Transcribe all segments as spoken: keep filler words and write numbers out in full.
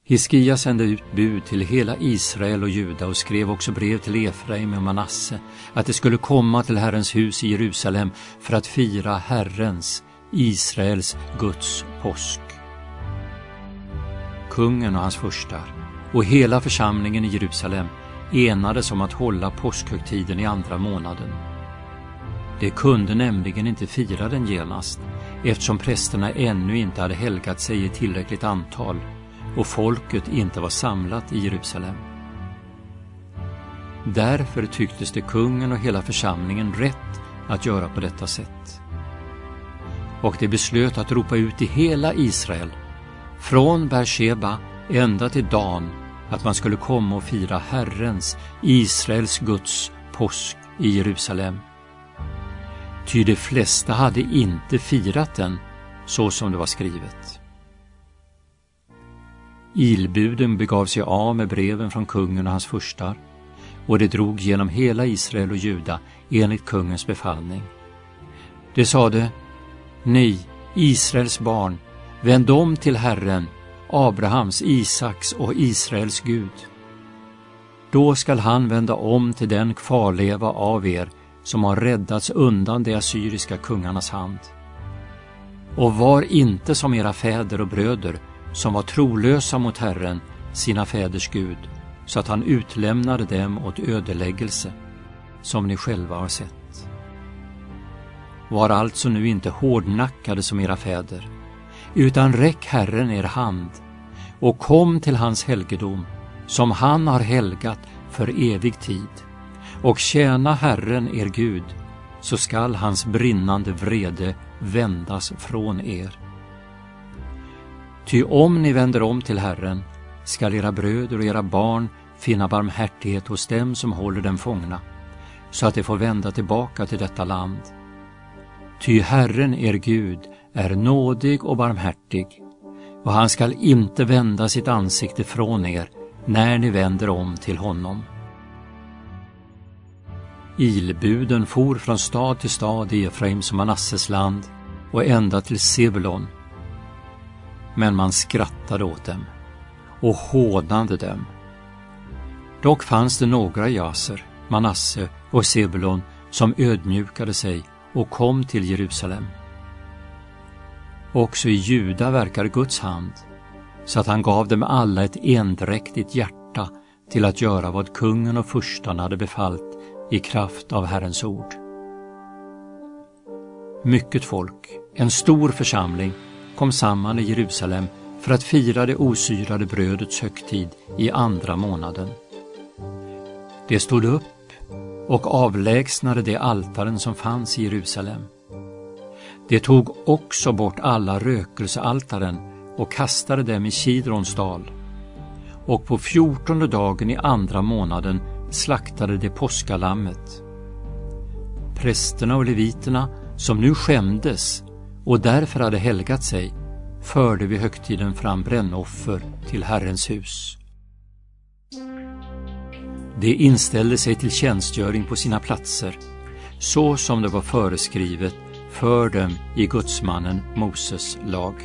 Hiskia sände ut bud till hela Israel och Juda och skrev också brev till Efraim och Manasse att det skulle komma till Herrens hus i Jerusalem för att fira Herrens, Israels, Guds påsk. Kungen och hans furstar och hela församlingen i Jerusalem enades om att hålla påskhögtiden i andra månaden. De kunde nämligen inte fira den genast, eftersom prästerna ännu inte hade helgat sig i tillräckligt antal och folket inte var samlat i Jerusalem. Därför tycktes det kungen och hela församlingen rätt att göra på detta sätt. Och de beslöt att ropa ut i hela Israel, från Beersheba ända till Dan, att man skulle komma och fira Herrens, Israels Guds påsk i Jerusalem. Ty de flesta hade inte firat den så som det var skrivet. Ilbuden begav sig av med breven från kungen och hans furstar, och det drog genom hela Israel och Juda enligt kungens befallning. Det sade: Ni, Israels barn, vänd om till Herren, Abrahams, Isaks och Israels Gud. Då skall han vända om till den kvarleva av er som har räddats undan de assyriska kungarnas hand. Och var inte som era fäder och bröder, som var trolösa mot Herren, sina fäders Gud, så att han utlämnade dem åt ödeläggelse, som ni själva har sett. Var alltså nu inte hårdnackade som era fäder, utan räck Herren er hand och kom till hans helgedom, som han har helgat för evig tid, och tjäna Herren er Gud, så skall hans brinnande vrede vändas från er. Ty om ni vänder om till Herren, skall era bröder och era barn finna barmhärtighet hos dem som håller dem fångna, så att de får vända tillbaka till detta land. Ty Herren er Gud är nådig och barmhärtig, och han skall inte vända sitt ansikte från er när ni vänder om till honom. Ilbuden for från stad till stad i Efraims och Manasses land och ända till Sebulon. Men man skrattade åt dem och hånade dem. Dock fanns det några i Jaser, Manasse och Sebulon som ödmjukade sig och kom till Jerusalem. Också i Juda verkar Guds hand, så att han gav dem alla ett endräktigt hjärta till att göra vad kungen och furstan hade befallt i kraft av Herrens ord. Mycket folk, en stor församling, kom samman i Jerusalem för att fira det osyrade brödets högtid i andra månaden. De stod upp och avlägsnade de altaren som fanns i Jerusalem. De tog också bort alla rökelsealtaren och kastade dem i Kidrons dal. Och på fjortonde dagen i andra månaden slaktade de påskalammet. Prästerna och leviterna, som nu skämdes och därför hade helgat sig, förde vid högtiden fram brännoffer till Herrens hus. De inställde sig till tjänstgöring på sina platser, så som det var föreskrivet för dem i Gudsmannen Moses lag.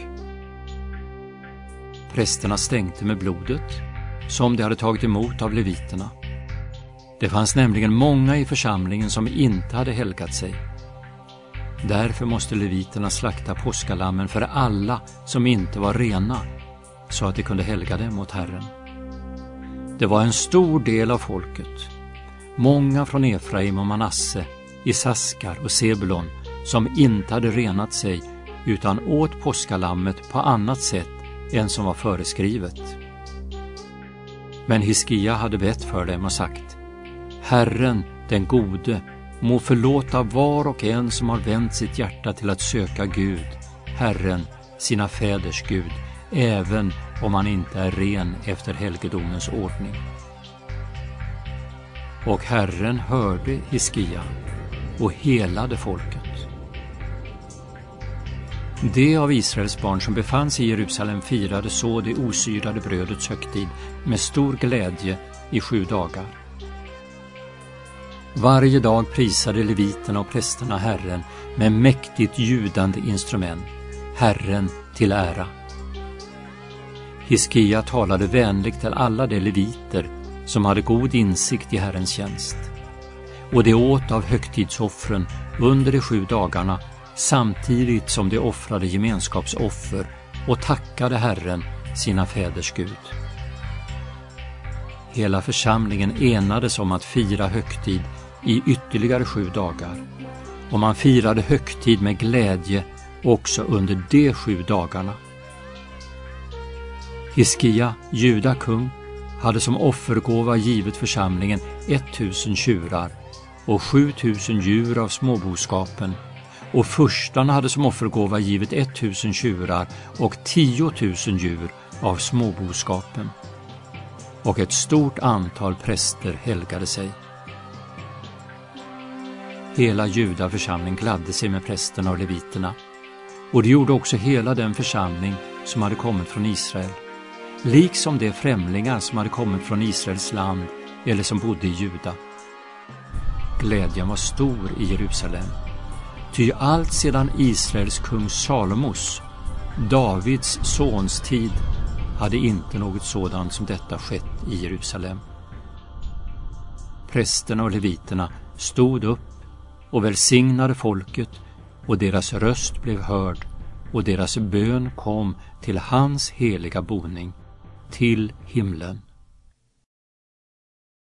Prästerna stänkte med blodet, som de hade tagit emot av leviterna. Det fanns nämligen många i församlingen som inte hade helgat sig. Därför måste leviterna slakta påskalammen för alla som inte var rena, så att de kunde helga dem åt Herren. Det var en stor del av folket, många från Efraim och Manasse, Isaskar och Sebulon, som inte hade renat sig utan åt påskalammet på annat sätt än som var föreskrivet. Men Hiskia hade bett för dem och sagt: Herren, den gode, må förlåta var och en som har vänt sitt hjärta till att söka Gud, Herren, sina fäders Gud, även om han inte är ren efter helgedomens ordning. Och Herren hörde Hiskia och helade folket. De av Israels barn som befann sig i Jerusalem firade så det osyrade brödets högtid med stor glädje i sju dagar. Varje dag prisade leviterna och prästerna Herren med mäktigt ljudande instrument, Herren till ära. Hiskia talade vänligt till alla de leviter som hade god insikt i Herrens tjänst. Och de åt av högtidsoffren under de sju dagarna samtidigt som de offrade gemenskapsoffer och tackade Herren, sina fäders Gud. Hela församlingen enades om att fira högtid i ytterligare sju dagar, och man firade högtid med glädje också under de sju dagarna. Hiskia, Juda kung, hade som offergåva givet församlingen tusen tjurar och sjutusen djur av småboskapen, och furstarna hade som offergåva givet tusen tjurar och tiotusen djur av småboskapen. Och ett stort antal präster helgade sig. Hela Juda församling gladde sig med prästerna och leviterna, och det gjorde också hela den församling som hade kommit från Israel, liksom de främlingar som hade kommit från Israels land eller som bodde i Juda. Glädjen var stor i Jerusalem, ty allt sedan Israels kung Salomos, Davids sons tid, hade inte något sådant som detta skett i Jerusalem. Prästerna och leviterna stod upp och välsignade folket, och deras röst blev hörd, och deras bön kom till hans heliga boning, till himlen.